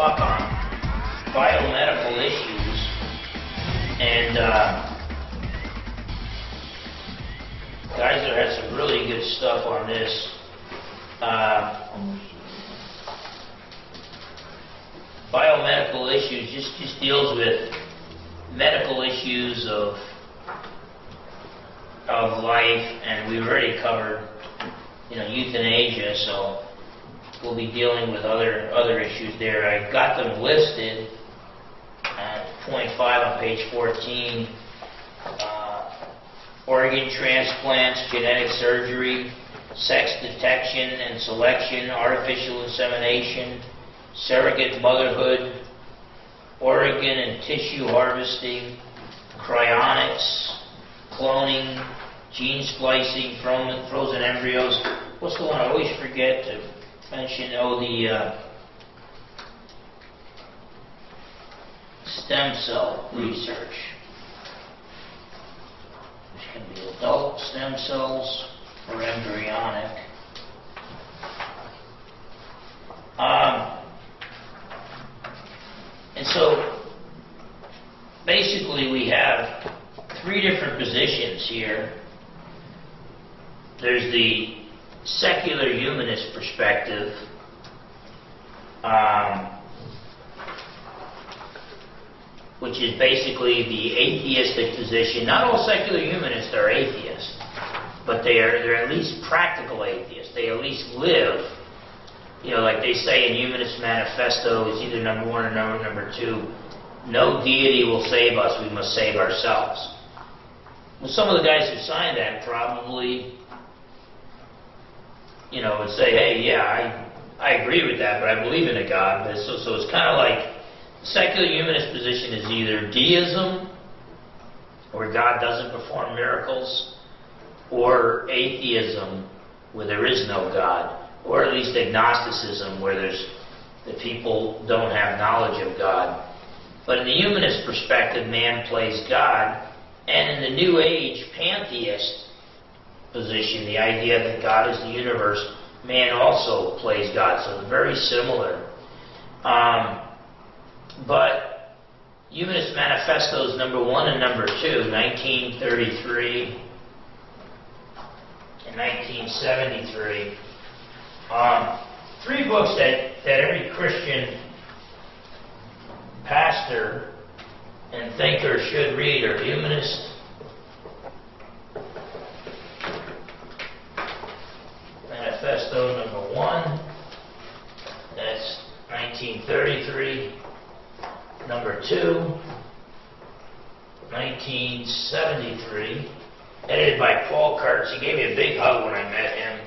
talk on biomedical issues, and Geisler has some really good stuff on this. Biomedical issues just deals with medical issues of life, and we've already covered, euthanasia, so we'll be dealing with other issues there. I got them listed at point 5 on page 14. Organ transplants, genetic surgery, sex detection and selection, artificial insemination, surrogate motherhood, organ and tissue harvesting, cryonics, cloning, gene splicing, frozen embryos. What's the one I always forget to mention? Oh, the stem cell research, which can be adult stem cells or embryonic. And so basically we have 3 different positions here. There's the secular humanist perspective, which is basically the atheistic position. Not all secular humanists are atheists, but they're at least practical atheists. They at least live, like they say in Humanist Manifesto, it's either number 1 or number 2, no deity will save us, we must save ourselves. Well, some of the guys who signed that probably, would say, hey, yeah, I agree with that, but I believe in a God. But so it's kind of like the secular humanist position is either deism, where God doesn't perform miracles, or atheism, where there is no God, or at least agnosticism, where the people don't have knowledge of God. But in the humanist perspective, man plays God, and in the New Age pantheist position, the idea that God is the universe, man also plays God, so they're very similar. But Humanist Manifestos number 1 and number 2, 1933 and 1973, 3 books that every Christian pastor and thinker should read are Humanist Manifesto number 1, that's 1933, number 2, 1973, edited by Paul Kurtz. He gave me a big hug when I met him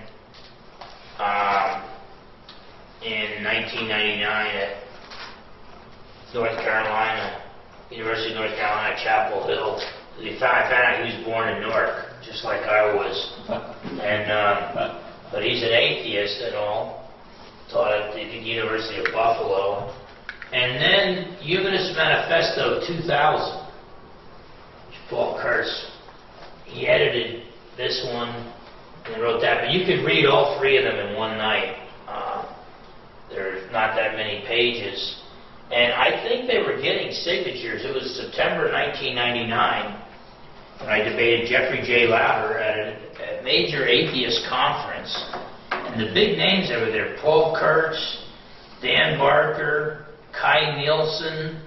in 1999 at North Carolina, University of North Carolina, Chapel Hill. I found out he was born in Newark, just like I was. And but he's an atheist and all, taught at the University of Buffalo. And then Humanist Manifesto 2000, which Paul Kurtz, he edited this one and wrote that. But you could read all 3 of them in one night. There's not that many pages. And I think they were getting signatures. It was September 1999 when I debated Jeffrey J. Lauder at a major atheist conference. And the big names that were there, Paul Kurtz, Dan Barker, Kai Nielsen,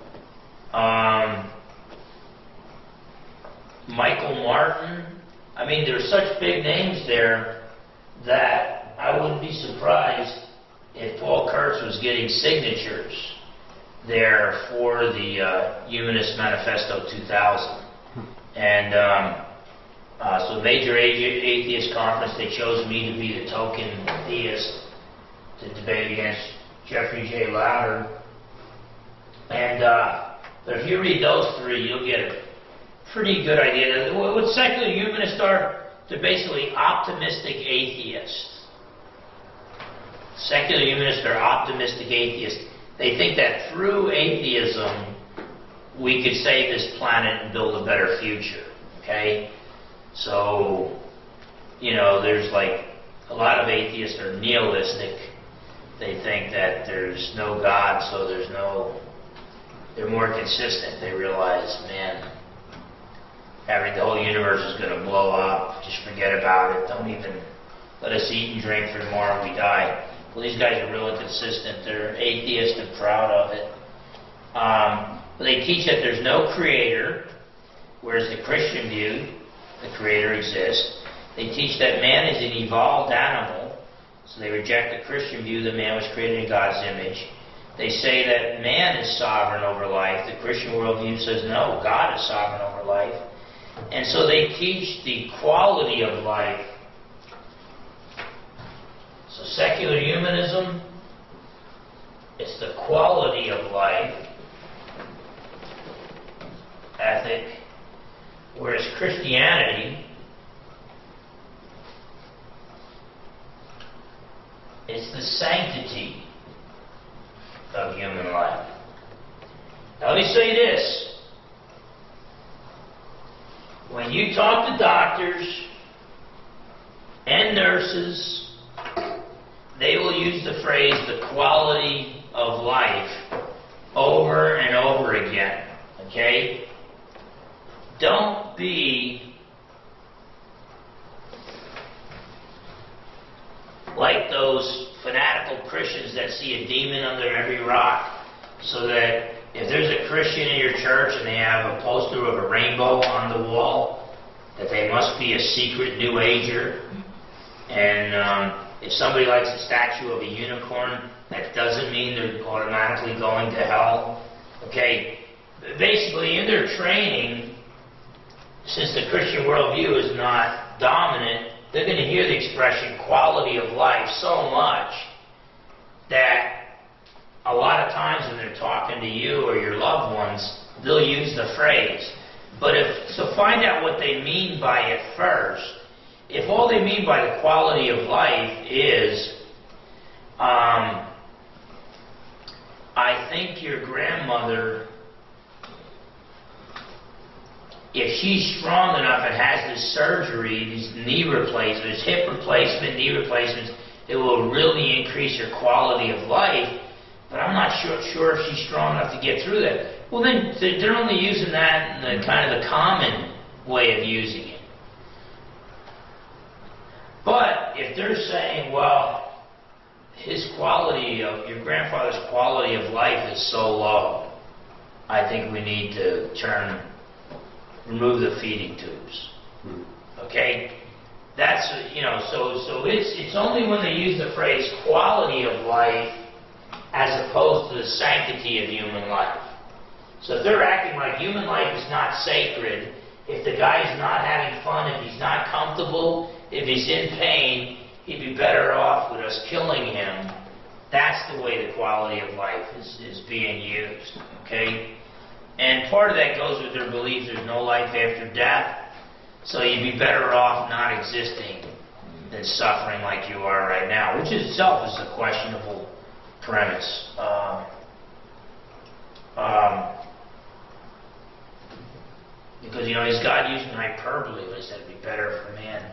Michael Martin. I mean, there were such big names there that I wouldn't be surprised if Paul Kurtz was getting signatures there for the Humanist Manifesto 2000. And so major atheist conference, they chose me to be the token theist to debate against Jeffrey J. Lauder. And but if you read those 3, you'll get a pretty good idea. What secular humanists are, they're basically optimistic atheists. Secular humanists are optimistic atheists. They think that through atheism, we could save this planet and build a better future. Okay? So, there's like a lot of atheists are nihilistic. they think that there's no God, so they're more consistent. They realize, man, the whole universe is going to blow up. Just forget about it. Don't even let us eat and drink, for tomorrow we die. Well, these guys are really consistent. They're atheists and proud of it. But they teach that there's no creator, whereas the Christian view, the creator exists. They teach that man is an evolved animal, so they reject the Christian view that man was created in God's image. They say that man is sovereign over life. The Christian worldview says no, God is sovereign over life. And so they teach the quality of life. So secular humanism, it's the quality of life ethic, whereas Christianity, it's the sanctity of human life. Now let me say this. When you talk to doctors and nurses, they will use the phrase the quality of life over and over again. Okay? Don't be like those fanatical Christians that see a demon under every rock, so that if there's a Christian in your church and they have a poster of a rainbow on the wall, that they must be a secret New Ager. And if somebody likes a statue of a unicorn, that doesn't mean they're automatically going to hell. Okay? Basically, in their training, since the Christian worldview is not dominant, they're going to hear the expression quality of life so much that a lot of times when they're talking to you or your loved ones, they'll use the phrase. So find out what they mean by it first. If all they mean by the quality of life is, I think your grandmother, if she's strong enough and has this surgery, these knee replacements, hip replacement, knee replacements, it will really increase her quality of life. But I'm not sure if she's strong enough to get through that. Well, then they're only using that in the kind of the common way of using it. But if they're saying, well, your grandfather's quality of life is so low, I think we need to remove the feeding tubes. Okay? That's, so it's only when they use the phrase quality of life as opposed to the sanctity of human life. So if they're acting like human life is not sacred, if the guy's not having fun, if he's not comfortable, if he's in pain, he'd be better off with us killing him. That's the way the quality of life is being used. Okay? And part of that goes with their belief there's no life after death. So you'd be better off not existing than suffering like you are right now, which itself is a questionable premise. Because, is God using hyperbole when he said it'd be better for man?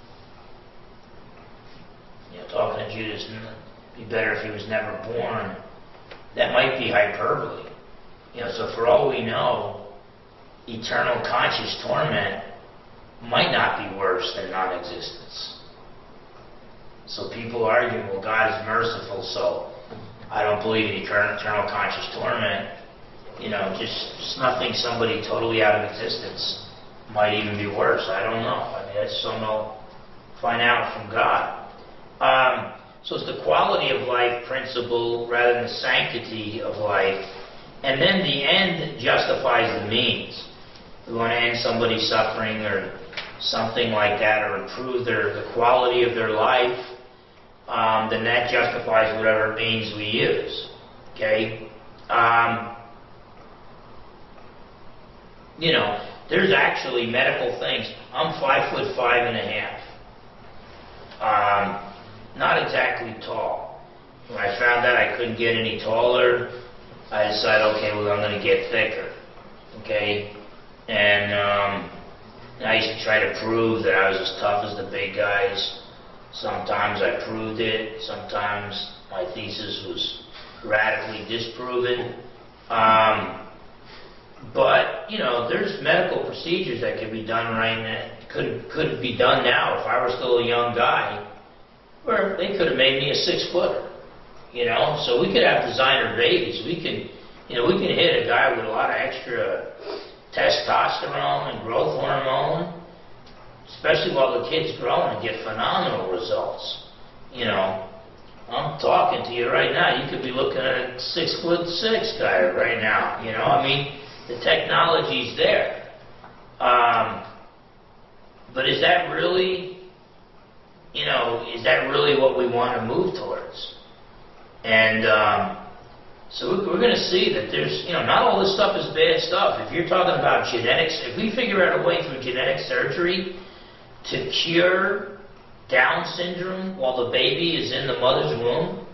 Talking to Judas, it'd be better if he was never born. That might be hyperbole. So for all we know, eternal conscious torment might not be worse than non-existence. So people argue, well, God is merciful, so I don't believe in eternal conscious torment. Just snuffing somebody totally out of existence might even be worse. I don't know. That's something I'll find out from God. So it's the quality of life principle rather than the sanctity of life. And then the end justifies the means. We want to end somebody's suffering or something like that, or improve the quality of their life, then that justifies whatever means we use. Okay? There's actually medical things. I'm 5'5.5". Not exactly tall. When I found out I couldn't get any taller, I decided, okay, well, I'm going to get thicker. Okay? And I used to try to prove that I was as tough as the big guys. Sometimes I proved it. Sometimes My thesis was radically disproven. But, you know, there's medical procedures that could be done right now, could be done now if I were still a young guy, where they could have made me a 6-footer, you know? So we could have designer babies. We can hit a guy with a lot of extra testosterone and growth hormone, especially while the kid's growing, and get phenomenal results, you know? I'm talking to you right now. You could be looking at a 6'6" guy right now, you know? I mean, the technology's there. But is that really, you know, is that really what we want to move towards? And so we're going to see that there's, you know, not all this stuff is bad stuff. If you're talking about genetics, if we figure out a way through genetic surgery to cure Down syndrome while the baby is in the mother's womb,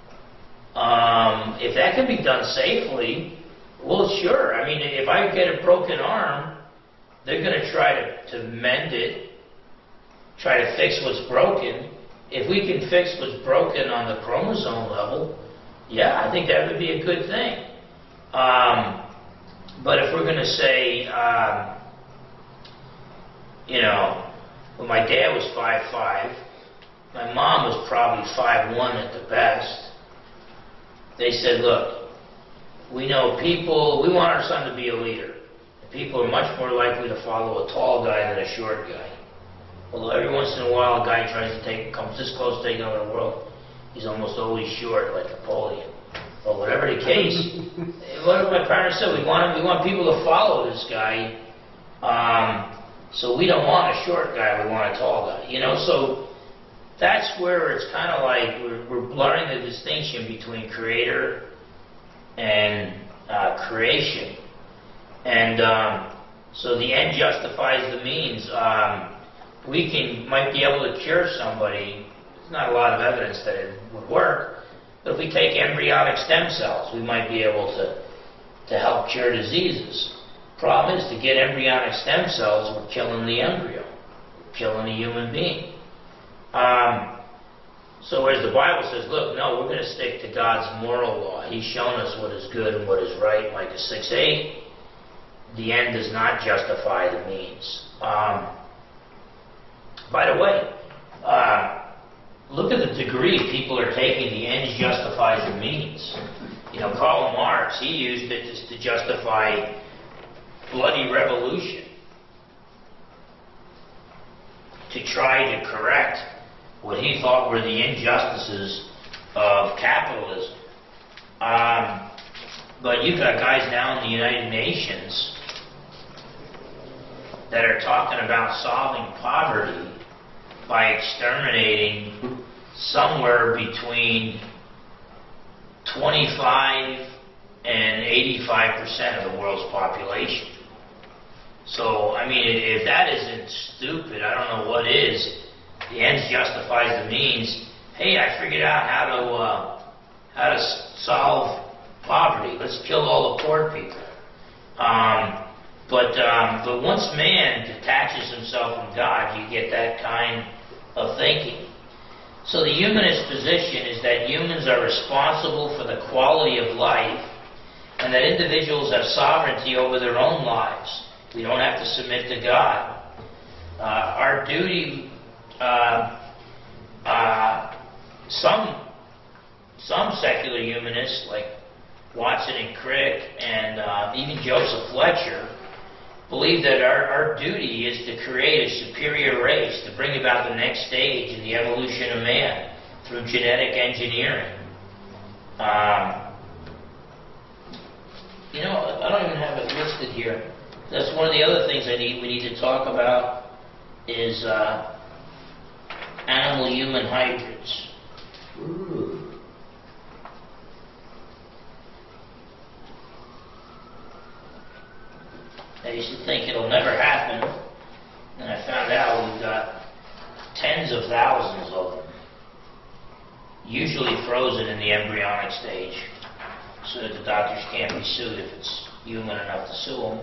if that can be done safely, well, sure. I mean, if I get a broken arm, they're going to try to mend it, try to fix what's broken. If we can fix what's broken on the chromosome level, yeah, I think that would be a good thing. But if we're going to say, you know, well, my dad was 5'5", my mom was probably 5'1" at the best. They said, look, we know people, we want our son to be a leader. People are much more likely to follow a tall guy than a short guy. Although every once in a while a guy comes this close to taking over the world, he's almost always short, like Napoleon. But whatever the case, what my parents said, we want people to follow this guy. So we don't want a short guy, we want a tall guy. You know, so that's where it's kind of like we're blurring the distinction between creator and creation. And so the end justifies the means. We might be able to cure somebody. There's not a lot of evidence that it would work, but if we take embryonic stem cells, we might be able to help cure diseases. Problem is, to get embryonic stem cells, we're killing the embryo, we're killing a human being. So whereas the Bible says, look, no, we're going to stick to God's moral law. He's shown us what is good and what is right, Micah 6:8. The end does not justify the means. By the way, look at the degree people are taking the ends justifies the means. You know, Karl Marx, he used it just to justify bloody revolution, to try to correct what he thought were the injustices of capitalism. But you've got guys now in the United Nations that are talking about solving poverty by exterminating somewhere between 25 and 85% of the world's population. So, I mean, if that isn't stupid, I don't know what is. The ends justifies the means. Hey, I figured out how to solve poverty. Let's kill all the poor people. But once man detaches himself from God, you get that kind of thinking. So the humanist position is that humans are responsible for the quality of life, and that individuals have sovereignty over their own lives. We don't have to submit to God. Our duty, some secular humanists like Watson and Crick and even Joseph Fletcher believe that our duty is to create a superior race, to bring about the next stage in the evolution of man through genetic engineering. You know, I don't even have it listed here. That's one of the other things we need to talk about is animal-human hybrids. Ooh. I used to think it'll never happen, and I found out we've got tens of thousands of them, usually frozen in the embryonic stage, so that the doctors can't be sued if it's human enough to sue them.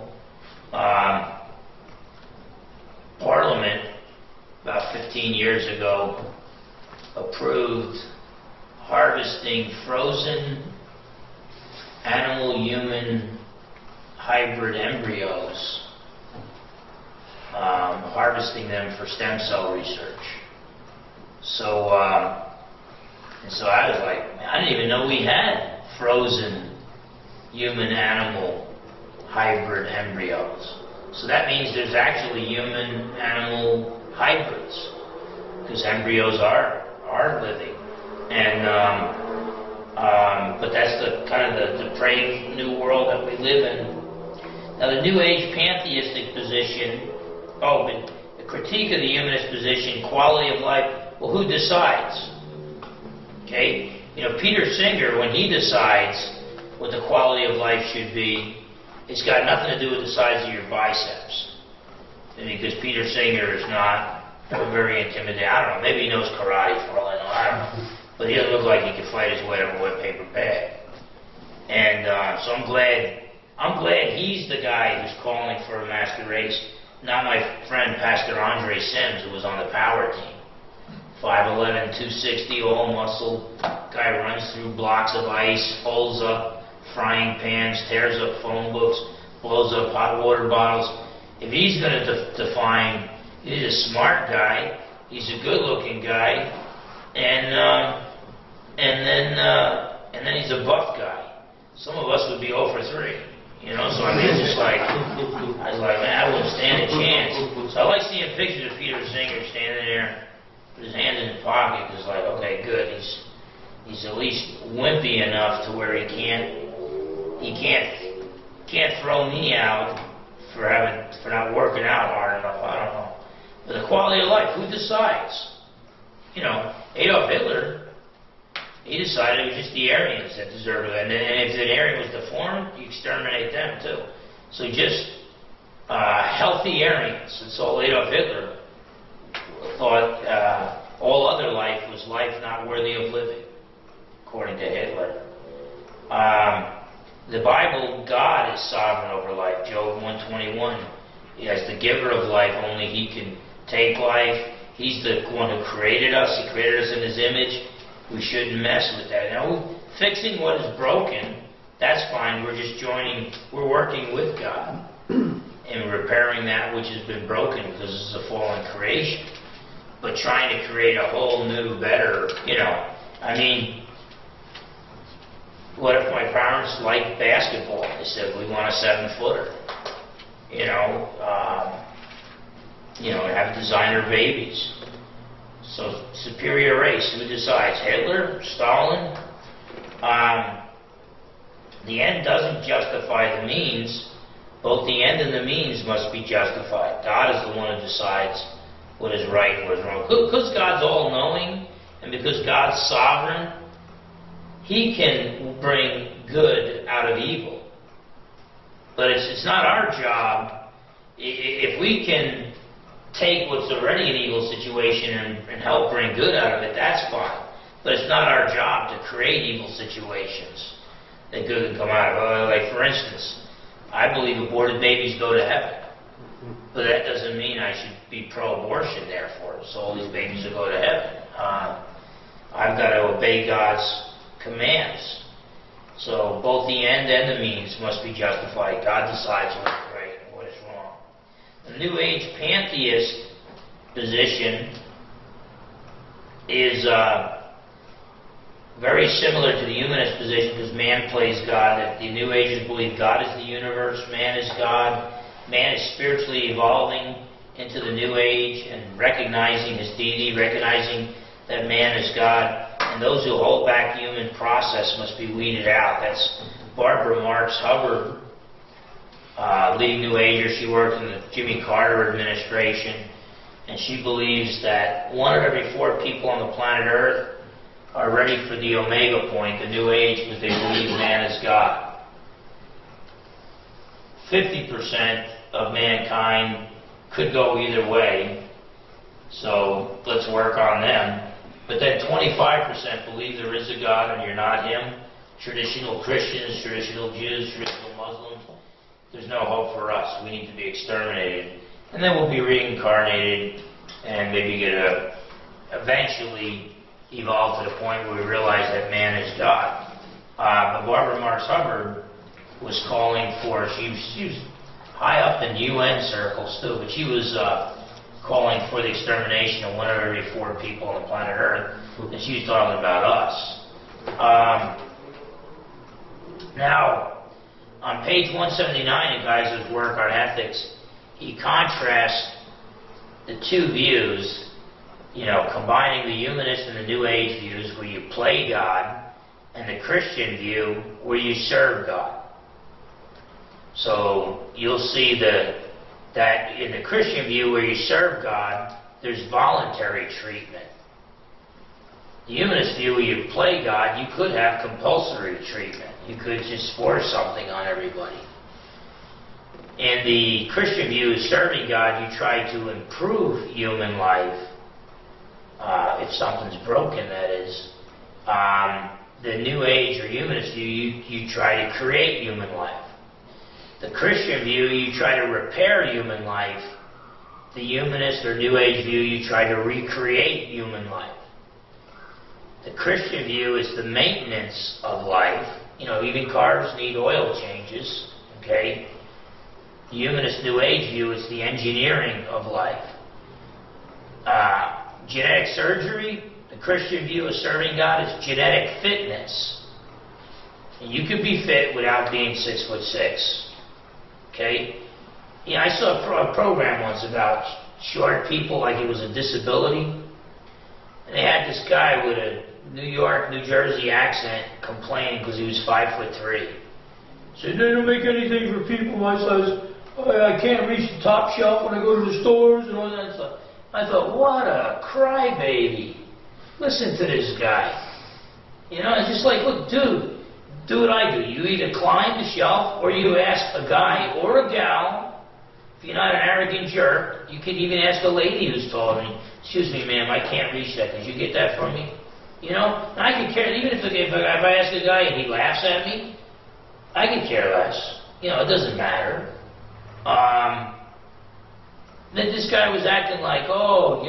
Parliament, about 15 years ago, approved harvesting frozen animal-human hybrid embryos, harvesting them for stem cell research. So, and so I was like, man, I didn't even know we had frozen human-animal hybrid embryos. So that means there's actually human-animal hybrids, because embryos are living. And but that's the kind of the depraved new world that we live in. Now the New Age pantheistic position, but the critique of the humanist position, quality of life, well, who decides? Okay? You know, Peter Singer, when he decides what the quality of life should be, it's got nothing to do with the size of your biceps. Because Peter Singer is not very intimidating. I don't know, maybe he knows karate for all I know. I don't know. But he doesn't look like he can fight his way out of a wet paper bag. And so I'm glad he's the guy who's calling for a master race, not my friend Pastor Andre Sims, who was on the power team. 5'11", 260, all muscle. Guy runs through blocks of ice, holds up frying pans, tears up phone books, blows up hot water bottles. If he's going to define, he's a smart guy, he's a good-looking guy, and then he's a buff guy. Some of us would be 0 for 3, you know. So I mean, it's just like I was like, man, I wouldn't stand a chance. So I like seeing pictures of Peter Singer standing there with his hands in his pocket, because like, okay, good, he's at least wimpy enough to where he can't throw me out for not working out hard enough. I don't know. But the quality of life, who decides? You know, Adolf Hitler, he decided it was just the Aryans that deserved it. And if an Aryan was deformed, you exterminate them too. So just healthy Aryans. And so Adolf Hitler thought all other life was life not worthy of living, according to Hitler. The Bible, God is sovereign over life. Job 121. As the giver of life, only He can take life. He's the one who created us. He created us in His image. We shouldn't mess with that. Now, fixing what is broken, that's fine. We're working with God in repairing that which has been broken, because this is a fallen creation. But trying to create a whole new, better, you know, I mean, what if my parents liked basketball? They said, we want a 7-footer. Have designer babies. So, superior race, who decides? Hitler? Stalin? The end doesn't justify the means. Both the end and the means must be justified. God is the one who decides what is right and what is wrong. Because God's all-knowing, and because God's sovereign, He can bring good out of evil. But it's not our job. If we can take what's already an evil situation and help bring good out of it, that's fine. But it's not our job to create evil situations that good can come out of. Like, for instance, I believe aborted babies go to heaven. But that doesn't mean I should be pro-abortion, therefore. So all these babies will go to heaven. I've got to obey God's commands. So both the end and the means must be justified. God decides what is right and what is wrong. The New Age pantheist position is very similar to the humanist position, because man plays God. That the New Agers believe God is the universe, man is God. Man is spiritually evolving into the New Age and recognizing his deity, recognizing that man is God. And those who hold back the human process must be weeded out. That's Barbara Marx Hubbard, leading New Ager. She worked in the Jimmy Carter administration, and she believes that 1 of every 4 people on the planet Earth are ready for the Omega point, the New Age, because they believe man is God. 50% of mankind could go either way, so let's work on them. But then 25% believe there is a God and you're not Him. Traditional Christians, traditional Jews, traditional Muslims. There's no hope for us. We need to be exterminated. And then we'll be reincarnated and maybe eventually, evolved to the point where we realized that man is God. But Barbara Marx Hubbard was calling for, she was high up in UN circles too, but she was calling for the extermination of 1 of every 4 people on the planet Earth, and she was talking about us. Now, on page 179 in Geisler's work on ethics, he contrasts the two views, combining the humanist and the New Age views where you play God, and the Christian view where you serve God. So you'll see that in the Christian view where you serve God, there's voluntary treatment. The humanist view where you play God, you could have compulsory treatment. You could just force something on everybody. In the Christian view of serving God, you try to improve human life, if something's broken, that is. The New Age or humanist view, you try to create human life. The Christian view, you try to repair human life. The humanist or New Age view, you try to recreate human life. The Christian view is the maintenance of life. Even cars need oil changes, okay? The humanist New Age view is the engineering of life. Genetic surgery, the Christian view of serving God is genetic fitness. And you could be fit without being 6'6". Okay? I saw a program once about short people like it was a disability. And they had this guy with a New York, New Jersey accent complaining because he was 5'3". He said, they don't make anything for people my size. I can't reach the top shelf when I go to the stores and all that stuff. I thought, what a crybaby. Listen to this guy. It's just like, look, dude, do what I do. You either climb the shelf or you ask a guy or a gal. If you're not an arrogant jerk, you can even ask a lady who's taller than me, excuse me, ma'am, I can't reach that. Could you get that for me? And I could care, even if I ask a guy and he laughs at me, I could care less. It doesn't matter. Then this guy was acting like, I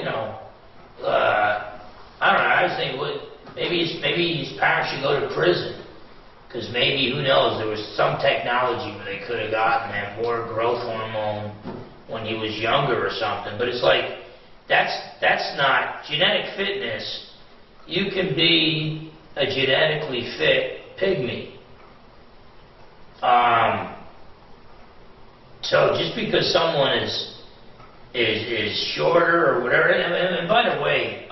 don't know, I was thinking, well, maybe his parents should go to prison. Because maybe, who knows, there was some technology where they could have gotten him more growth hormone when he was younger or something. But it's like, that's not genetic fitness. You can be a genetically fit pygmy. So just because someone is shorter or whatever, and by the way,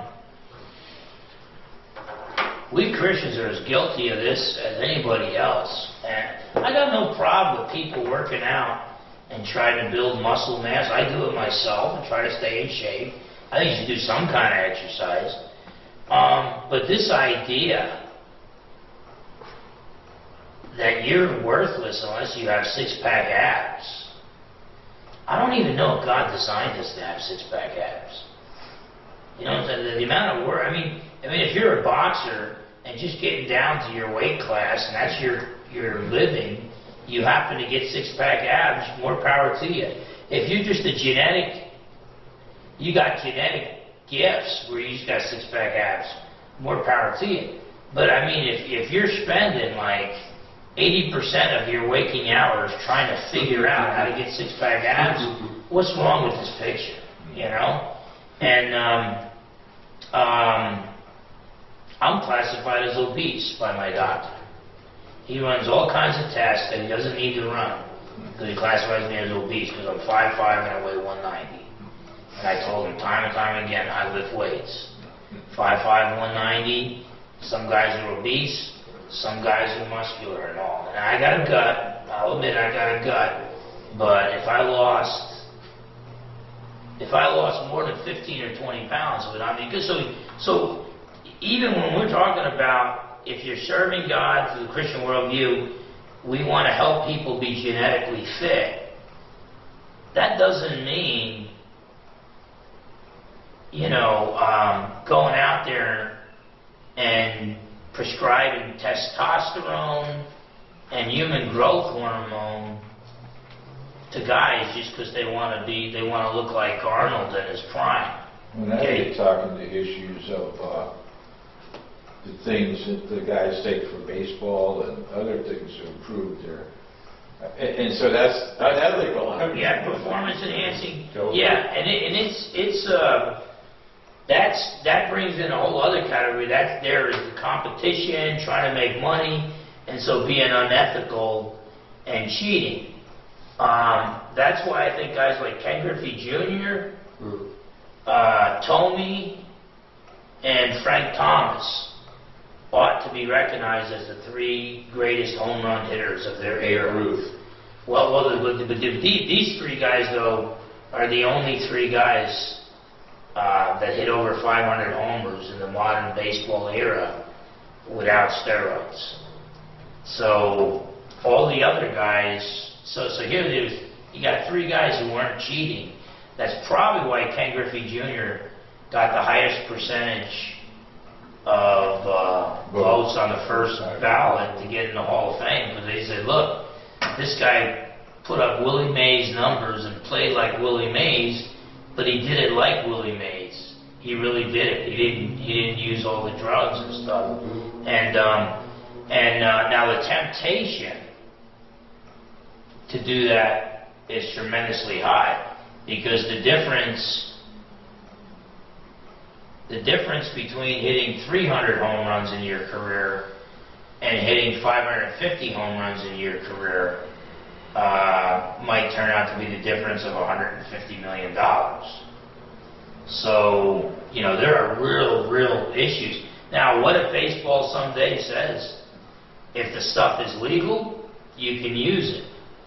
we Christians are as guilty of this as anybody else. And I got no problem with people working out and trying to build muscle mass. I do it myself and try to stay in shape. I think you should do some kind of exercise. But this idea that you're worthless unless you have six-pack abs, I don't even know if God designed us to have six-pack abs. The amount of work, I mean, if you're a boxer and just getting down to your weight class and that's your living, you happen to get six-pack abs, more power to you. If you're just you got genetic gifts where you just got six-pack abs, more power to you. But I mean, if you're spending like 80% of your waking hours trying to figure out how to get six-pack abs, what's wrong with this picture, And I'm classified as obese by my doctor. He runs all kinds of tests that he doesn't need to run because he classifies me as obese because I'm 5'5" and I weigh 190. And I told him time and time again, I lift weights. 5'5", 190. Some guys are obese. Some guys are muscular and all. And I got a gut. I'll admit I got a gut. But if I lost more than 15 or 20 pounds, it would not be good. So even when we're talking about if you're serving God through the Christian worldview, we want to help people be genetically fit. That doesn't mean, going out there and prescribing testosterone and human growth hormone to guys just because they want to look like Arnold in his prime. Well, now you're talking to issues of the things that the guys take for baseball and other things to improve their, and so that's like a Yeah, performance enhancing. Totally. Yeah, that brings in a whole other category. There is the competition, trying to make money, and so being unethical and cheating. That's why I think guys like Ken Griffey Jr., Tomey, and Frank Thomas ought to be recognized as the 3 greatest home run hitters of their era. These 3 guys, though, are the only 3 guys that hit over 500 homers in the modern baseball era without steroids. So all the other guys, so here you got 3 guys who weren't cheating. That's probably why Ken Griffey Jr. got the highest percentage of votes on the first ballot to get in the Hall of Fame, because they said, look, this guy put up Willie Mays numbers and played like Willie Mays, but he did it like Willie Mays. He really did it. He didn't use all the drugs and stuff. And now the temptation to do that is tremendously high, because the difference between hitting 300 home runs in your career and hitting 550 home runs in your career might turn out to be the difference of $150 million. So, there are real issues. Now, what if baseball someday says, if the stuff is legal, you can use it?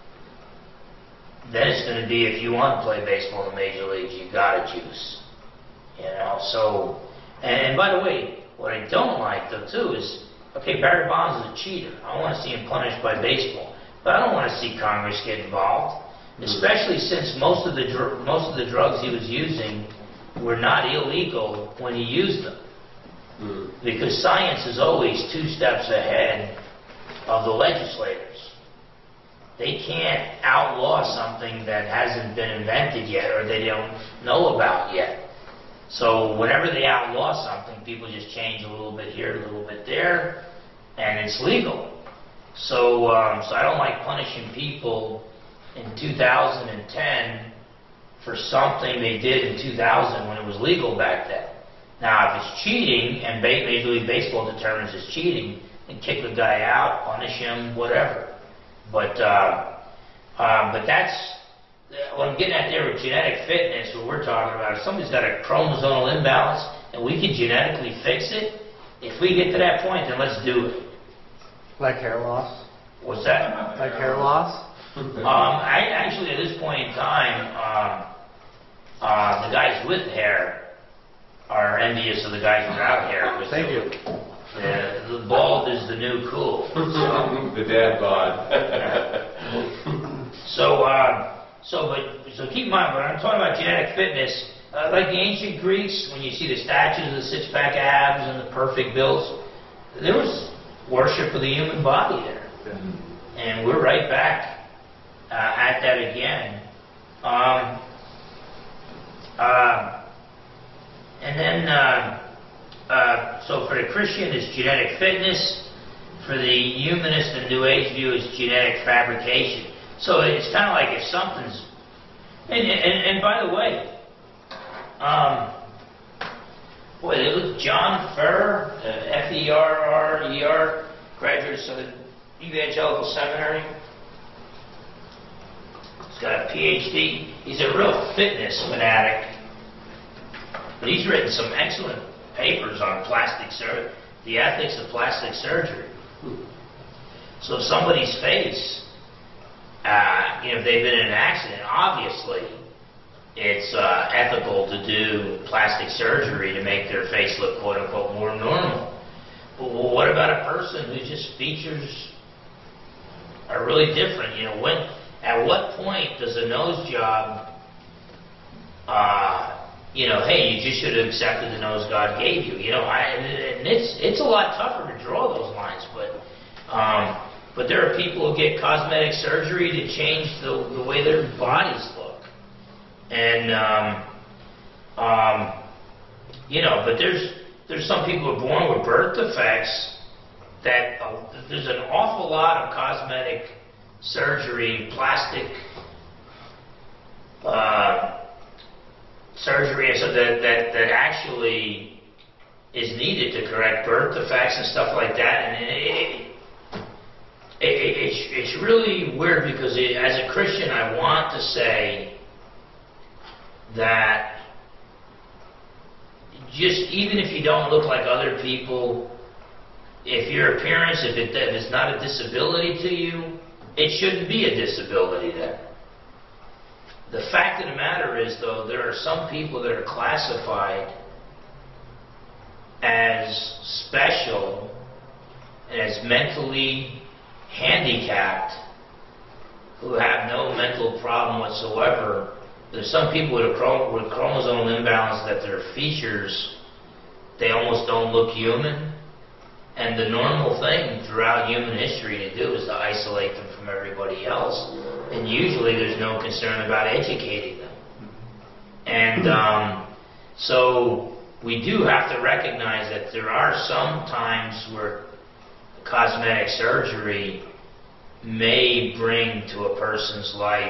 Then it's going to be, if you want to play baseball in the major leagues, you got to juice. So, and by the way, what I don't like, though, too, is, okay, Barry Bonds is a cheater. I want to see him punished by baseball. But I don't want to see Congress get involved, especially since most of the drugs he was using were not illegal when he used them. Because science is always 2 steps ahead of the legislators. They can't outlaw something that hasn't been invented yet or they don't know about yet. So whenever they outlaw something, people just change a little bit here, a little bit there, and it's legal. So I don't like punishing people in 2010 for something they did in 2000 when it was legal back then. Now, if it's cheating and Major League Baseball determines it's cheating, then kick the guy out, punish him, whatever. But that's what I'm getting at there with genetic fitness. What we're talking about, if somebody's got a chromosomal imbalance and we can genetically fix it, if we get to that point, then let's do it. Like hair loss? What's that? Like hair loss? Actually, at this point in time, the guys with hair are envious of the guys without hair. Thank you. The bald is the new cool. the dad bod. So keep in mind, when I'm talking about genetic fitness, like the ancient Greeks, when you see the statues of the six-pack abs and the perfect builds, there was worship of the human body there. And we're right back at that again. So for the Christian, it's genetic fitness. For the humanist and New Age view, it's genetic fabrication. So it's kind of like if something's... And by the way, John Ferrer, F-E-R-R-E-R, graduate of the Evangelical Seminary. He's got a PhD. He's a real fitness fanatic. But he's written some excellent papers on plastic surgery, the ethics of plastic surgery. So if somebody's face, if they've been in an accident, obviously it's ethical to do plastic surgery to make their face look quote-unquote more normal. But what about a person who just features are really different? At what point does a nose job, hey, you just should have accepted the nose God gave you. And it's a lot tougher to draw those lines, but there are people who get cosmetic surgery to change the way their bodies look. And, but there's some people who are born with birth defects that there's an awful lot of cosmetic surgery, plastic surgery, and so that actually is needed to correct birth defects and stuff like that. And it's really weird because as a Christian, I want to say that just even if you don't look like other people, if your appearance, if it's not a disability to you, it shouldn't be a disability then. The fact of the matter is, though, there are some people that are classified as special and as mentally handicapped who have no mental problem whatsoever. There's some people with chromosomal imbalance that their features, they almost don't look human. And the normal thing throughout human history to do is to isolate them from everybody else. And usually there's no concern about educating them. And so we do have to recognize that there are some times where cosmetic surgery may bring to a person's life,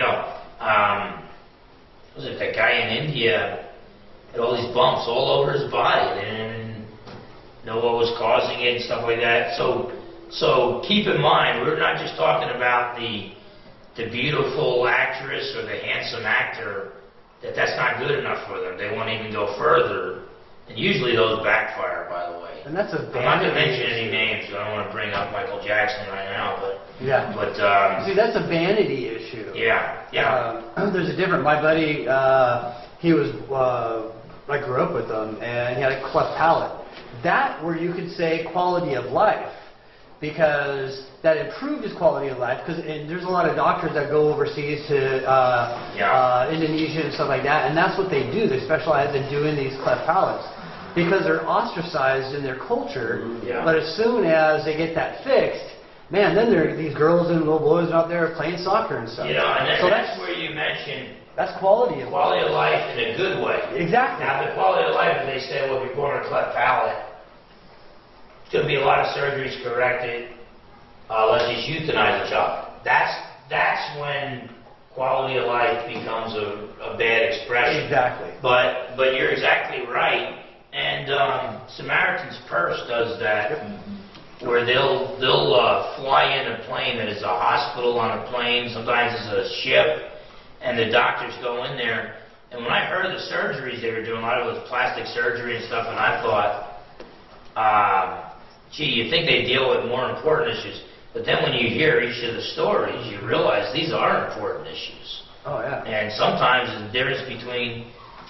was it that guy in India had all these bumps all over his body? They didn't know what was causing it and stuff like that. So keep in mind, we're not just talking about the beautiful actress or the handsome actor, that's not good enough for them. They want to even go further. And usually those backfire, by the way. And that's a I'm not going to mention any names, so I don't want to bring up Michael Jackson right now, but... Yeah. But, see, that's a vanity issue. Yeah. There's a different... My buddy, he was... I grew up with him, and he had a cleft palate. That, where you could say quality of life, because that improved his quality of life, because there's a lot of doctors that go overseas to Indonesia and stuff like that, and that's what they do. They specialize in doing these cleft palates because they're ostracized in their culture. Yeah. But as soon as they get that fixed, man, then these girls and little boys out there playing soccer and stuff. And so that's where you mentioned that's quality of life in a good way. Exactly. Now, the quality of life, they say, well, if you're born with a cleft palate, it's going to be a lot of surgeries corrected. Let's just euthanize the child. That's when quality of life becomes a bad expression. Exactly. But you're exactly right. And Samaritan's Purse does that, where they'll fly in a plane that is a hospital on a plane. Sometimes it's a ship, and the doctors go in there. And when I heard the surgeries they were doing, a lot of it was plastic surgery and stuff, and I thought, gee, you think they deal with more important issues. But then when you hear each of the stories, you realize these are important issues. Oh, yeah. And sometimes the difference between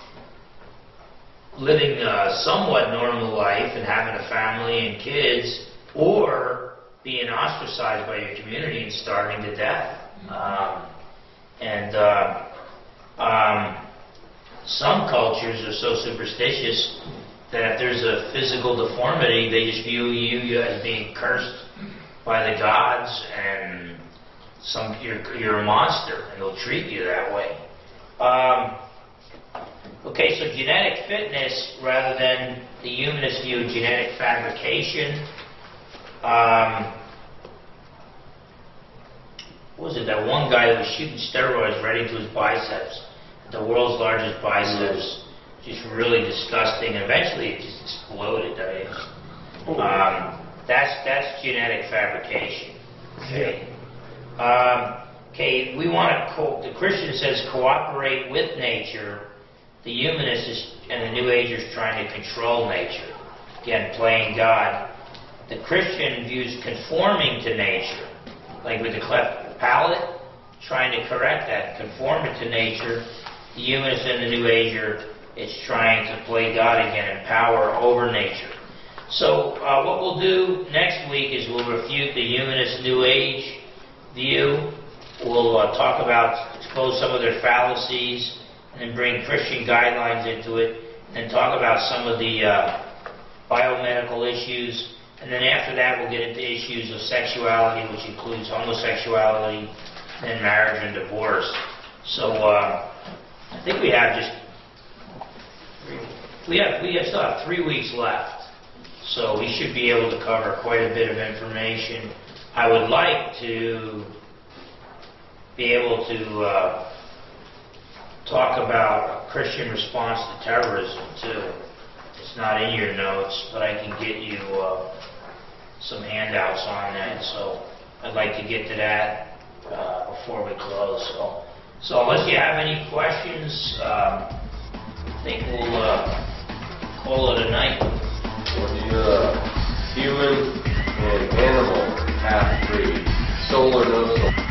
living a somewhat normal life and having a family and kids, or being ostracized by your community and starving to death. Some cultures are so superstitious that if there's a physical deformity, they just view you as being cursed by the gods, and you're a monster, and they'll treat you that way. Okay, so genetic fitness, rather than the humanist view, genetic fabrication. What was it, that one guy that was shooting steroids right into his biceps, the world's largest biceps, just really disgusting, and eventually it just exploded. That's genetic fabrication. Okay. Okay, we want to, the Christian says cooperate with nature. The humanist and the New Agers trying to control nature. Again, playing God. The Christian views conforming to nature, like with the cleft palate, trying to correct that, conform it to nature. The humanist and the New Ager, it's trying to play God again and power over nature. So what we'll do next week is we'll refute the humanist New Age view. We'll talk about, expose some of their fallacies, and then bring Christian guidelines into it, and talk about some of the biomedical issues. And then after that, we'll get into issues of sexuality, which includes homosexuality, and marriage and divorce. So I think we have just We still have 3 weeks left, so we should be able to cover quite a bit of information. I would like to be able to talk about a Christian response to terrorism too. It's not in your notes, but I can get you some handouts on that, so I'd like to get to that before we close. So unless you have any questions, I think we'll call it a night. What do you, human and animal half-breed, soul or no soul?